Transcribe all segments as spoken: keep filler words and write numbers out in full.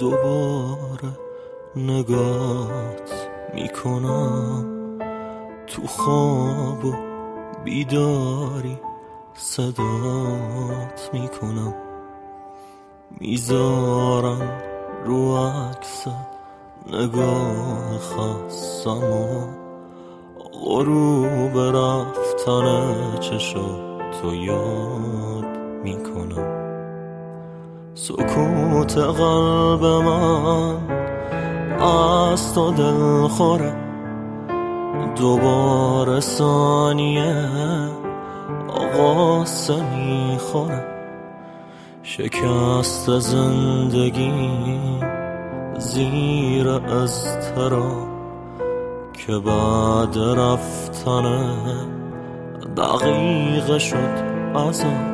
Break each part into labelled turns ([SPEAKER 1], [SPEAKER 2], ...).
[SPEAKER 1] دوباره نگات میکنم، تو خواب و بیداری صدات میکنم، میذارم رو عکست نگاه خستم و غروب رفتن چشاتو یاد میکنم. سکوت قلب من از تو دل خوره، دوباره ثانیه قصه میخوره. شکست زندگی زیر اضطراب که بعد رفتن دقیقه شد عذاب.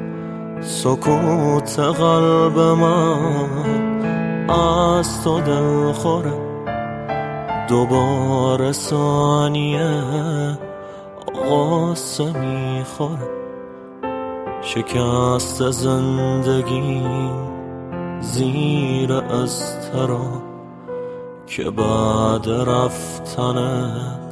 [SPEAKER 1] سکوت قلب من از تو دل خوره، دوباره ثانیه قصه میخوره. شکست زندگی زیر اضطراب که بعد رفتن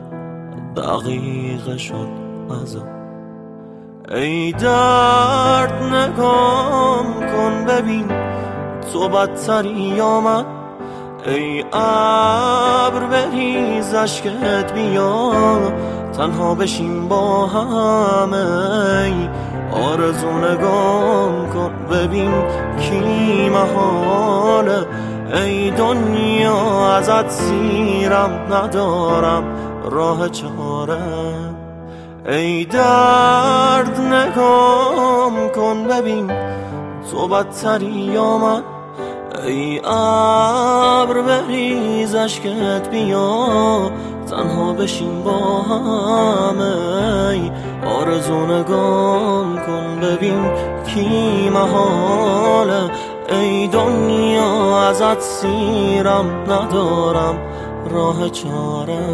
[SPEAKER 1] دقیقه شد عذاب. ای درد نگام کن ببین تو بدتری یا من، ای ابر بریز اشکت بیا تنها بشیم با هم. ای آرزو نگام کن ببین کی محاله، ای دنیا ازت سیرم ندارم راه چاره. ای درد نگام کن ببین تو بدتری یا من، ای ابر بریز اشکت بیا تنها بشیم با هم. ای آرزو نگام کن ببین کی محاله، ای دنیا ازت سیرم ندارم راه چاره.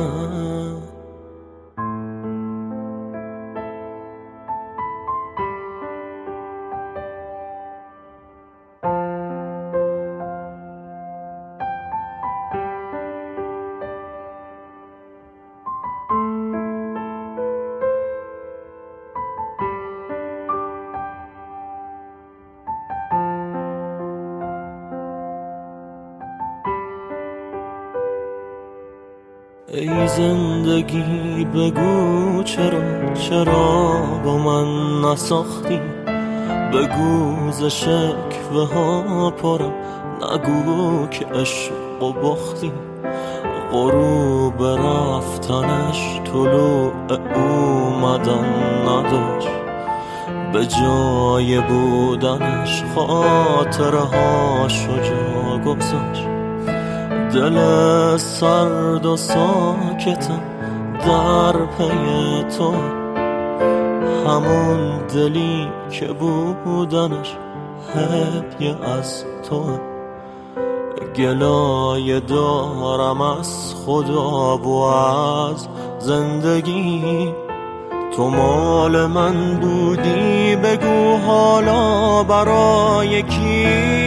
[SPEAKER 1] ای زندگی بگو چرا چرا با من نساختی، بگو ز شکوه ها پرم نگو که عشق و باختی. غروب رفتنش طلوع اومدن نداشت، به جای بودنش خاطره هاشو جا گذاشت. دل سرد و ساکتم در پی تو، همون دلی که بودنش هدیه از تو. گلایه دارم از خدا و از زندگی، تو مال من بودی بگو حالا برای کی.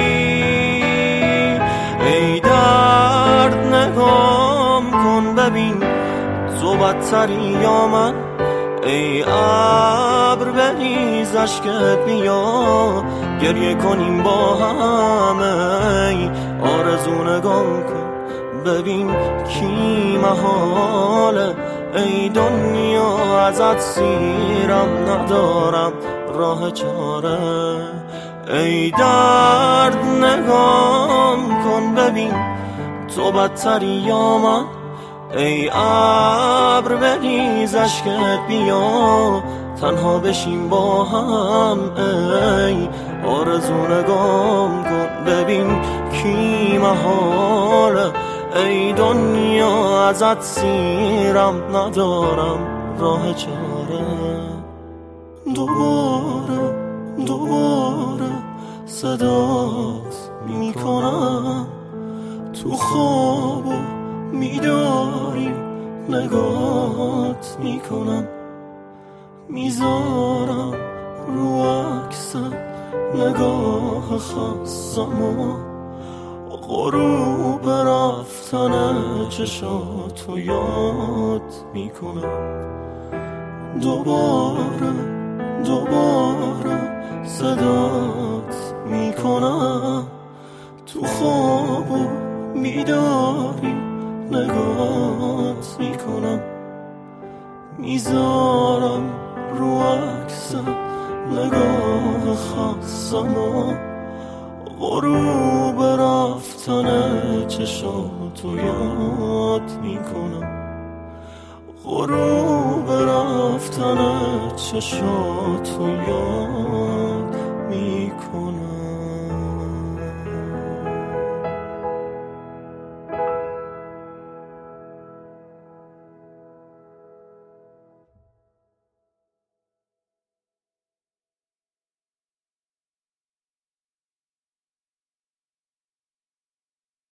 [SPEAKER 1] ای درد نگام کن ببین تو بدتری یا من، ای ابر بریز اشکت بیا گریه کنیم با هم. ای آرزو نگام کن ببین کی محاله، ای دنیا ازت سیرم ندارم راه چاره. ای درد نگام کن ببین تو بدتری یا من، ای ابر بریز اشکت بیا تنها بشیم با هم. ای آرزو نگام کن ببین کی محاله، ای دنیا ازت سیرم ندارم راه چاره. دوباره دوباره صدات میکنم، تو خواب و بیداری نگات میکنم، میذارم رو عکست نگاه خستم و غروب رفتن چشاتو یاد میکنم. دوباره دوباره صدات میکنم، تو خواب و بیداری نگات میکنم. میذارم رو عکست نگاه خستم و غروب رفتن چشاتو یاد میکنم. غروب رفتن چشاتو یاد